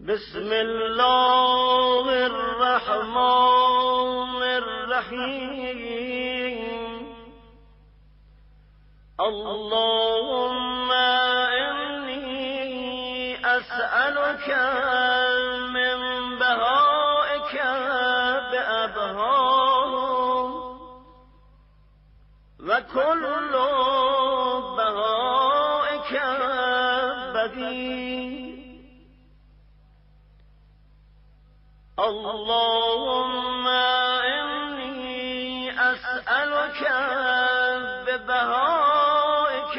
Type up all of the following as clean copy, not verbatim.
بسم الله الرحمن الرحیم. اللهم إني أسألك من بهائك بأبهاه وكل بهائك بديع. اللهم إني أسألك ببهائك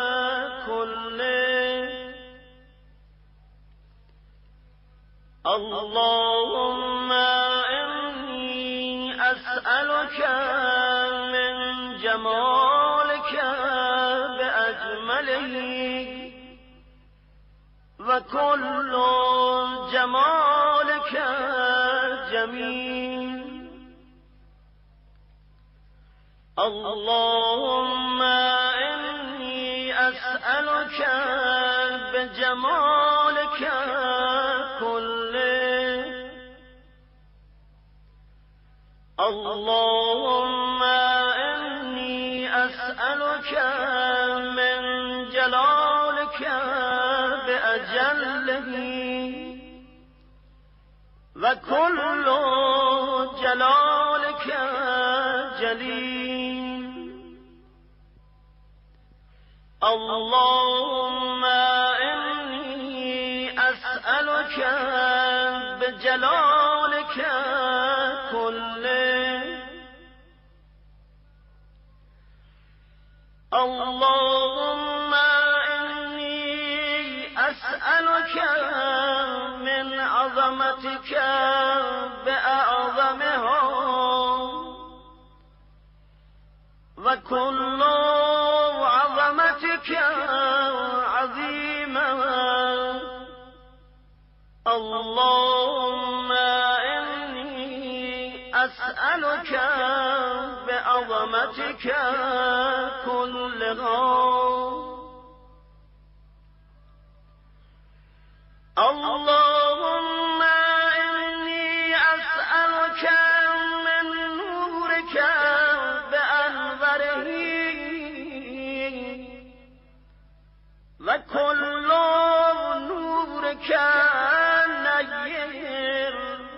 كله. اللهم إني أسألك من جمالك بأجمله وكل جمالك جميل. اللهم إني أسألك بجمالك كله. اللهم إني أسألك من جلالك بأجله وكل جلالك جليل. اللهم إني أسألك بجلالك كله. اللهم إني أسألك من عظمتك بأعظمها وكل عظمتك عظيمة. اللهم إني أسألك بعظمتك كلها. اللهم إني أسألك من نورك بأنوره وكل نورك نير.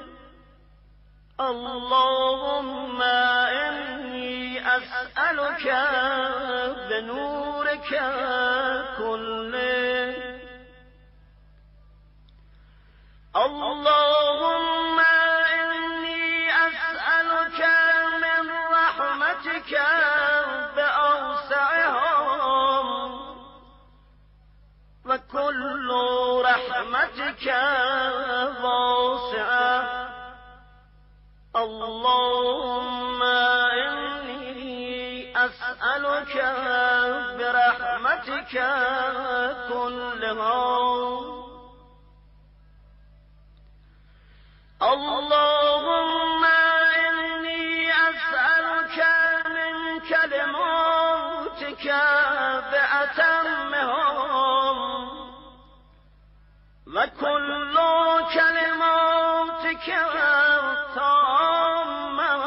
اللهم إني أسألك بنورك كله. اللهم إني أسألك من رحمتك بأوسعها وكل رحمتك واسعة. اللهم إني أسألك برحمتك كلها. اللهم إني أسألك من كلماتك بأتمها وكل كلماتك تامة.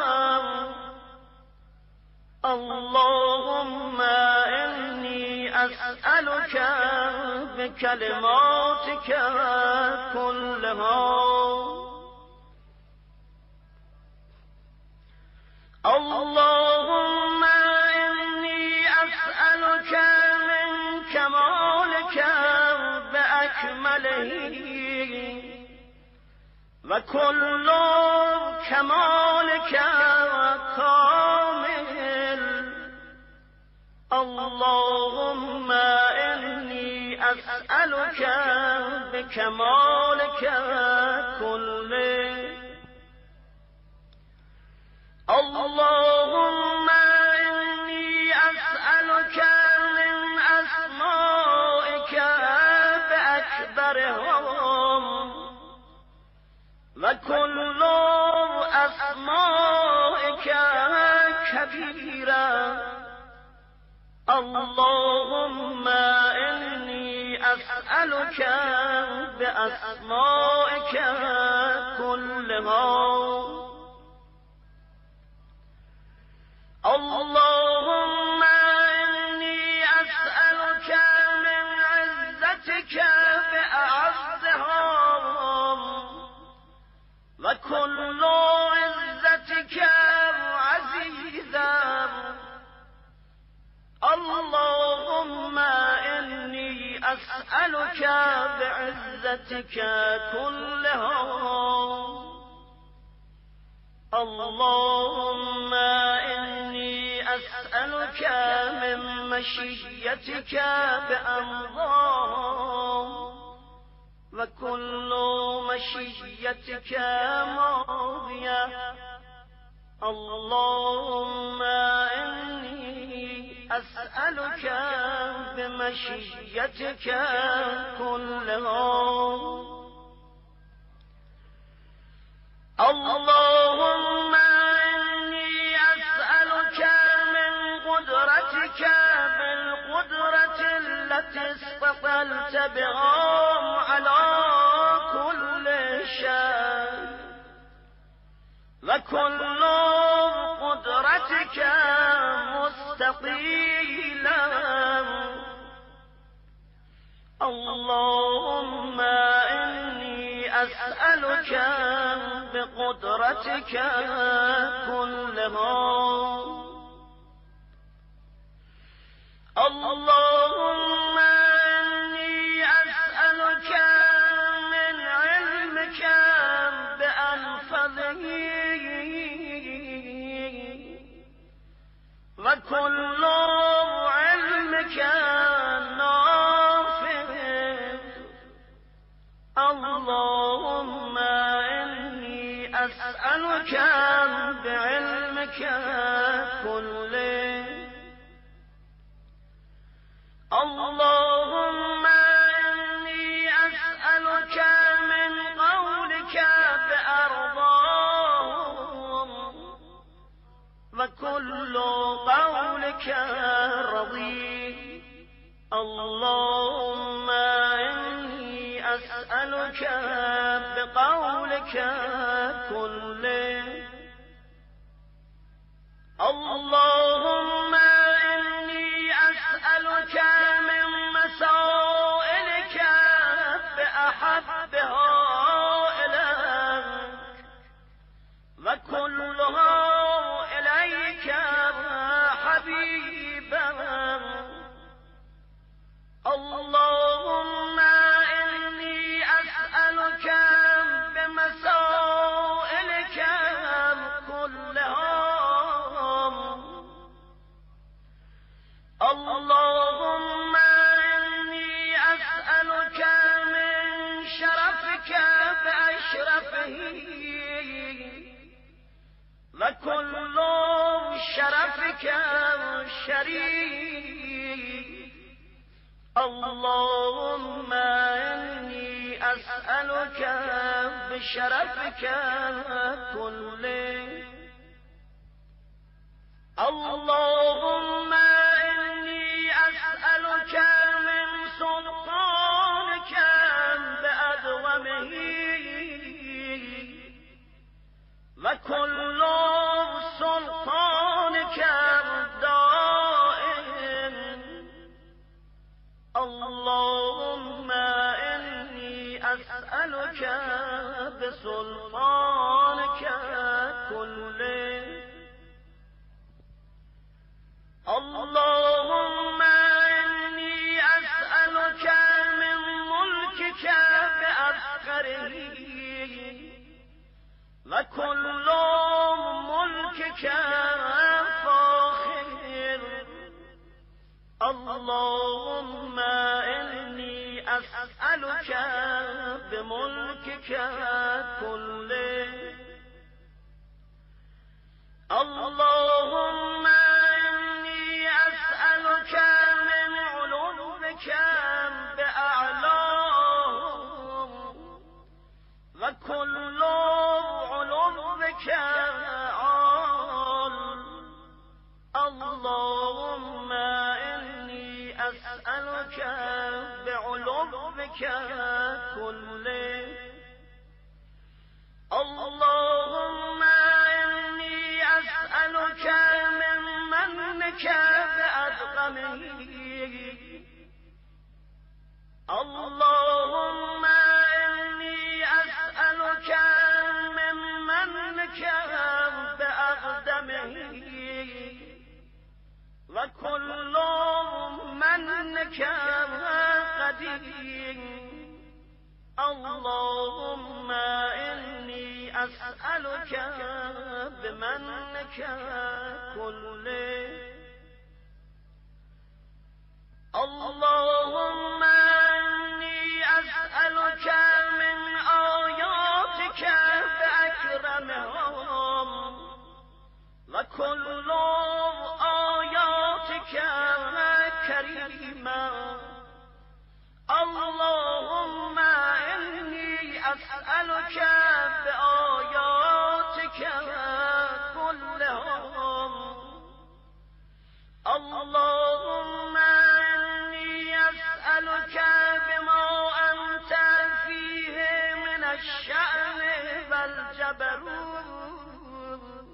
اللهم إني أسألك بكلماتك كلها. اللهم إني أسألك من كمالك بأكمله وكل كمالك كامل. اللهم إني أسألك بكمالك كله. اللهم إني أسألك من أسمائك بأكبرهم وكل أسمائك كبيرة. اللهم إني أسألك أسألك بأسمائك كلها اللهم إني أسألك من عزتك بأعزها وكل عزتك عزيزا اللهم إني أسألك بعزتك كلها اللهم إني أسألك من مشيتك بأمضاه وكل مشيتك ماضية اللهم إني أسألك بمشيتك كلها اللهم إني أسألك من قدرتك بالقدرة التي استطلت بها على كل شيء وكل قدرتك مستطيلا اللهم إني أسألك بقدرتك كلها اللهم إني أسألك من علمك بأنفذه وكل علمك نافذ اللهم إني أسألك بعلمك كله اللهم إني أسألك من قولك بأرضاه وكل قولك رضي اللهم إني أسألك بقولك كله اللهم إني أسألك من مسائلك بأحبها إليك وكلها إليك حبيبا اللهم إني أسألك بمسائلك كلها اللهم إني أسألك من شرفك بأشرفه وكل شرفك شريف اللهم إني أسألك بشرفك كله اللهم إني أسألك من سلطانك بأدومه وكل سلطانك دائم اللهم إني أسألك بسلطانك كله اللهم إني أسألك من ملكك بأفخره وكل ملكك فاخر اللهم إني أسألك بملكك كله اللهم إني أسألك من علومك بأعلاه وكل علومك عال اللهم إني أسألك بعلومك كله اللهم إني أسألك من منك بأدغمه اللهم إني أسألك من منك بأقدمه وكل منك قديم اللهم إني أسألك بمنك كله اللهم إني أسألك من آياتك بأكرمهم وكل آياتك كريما اللهم إني أسألك بآياتك كلهم اللهم إني أسألك بما أنت فيه من الشأن والجبروت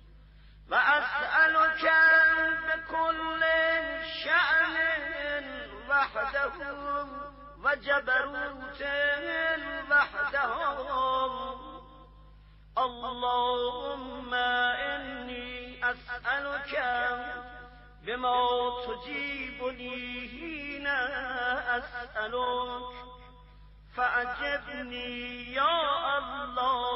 وأسألك بكل شأن وحده وجبروت وحده اللهم إني أسألك بما تجيبني حين أسألك فأجبني يا الله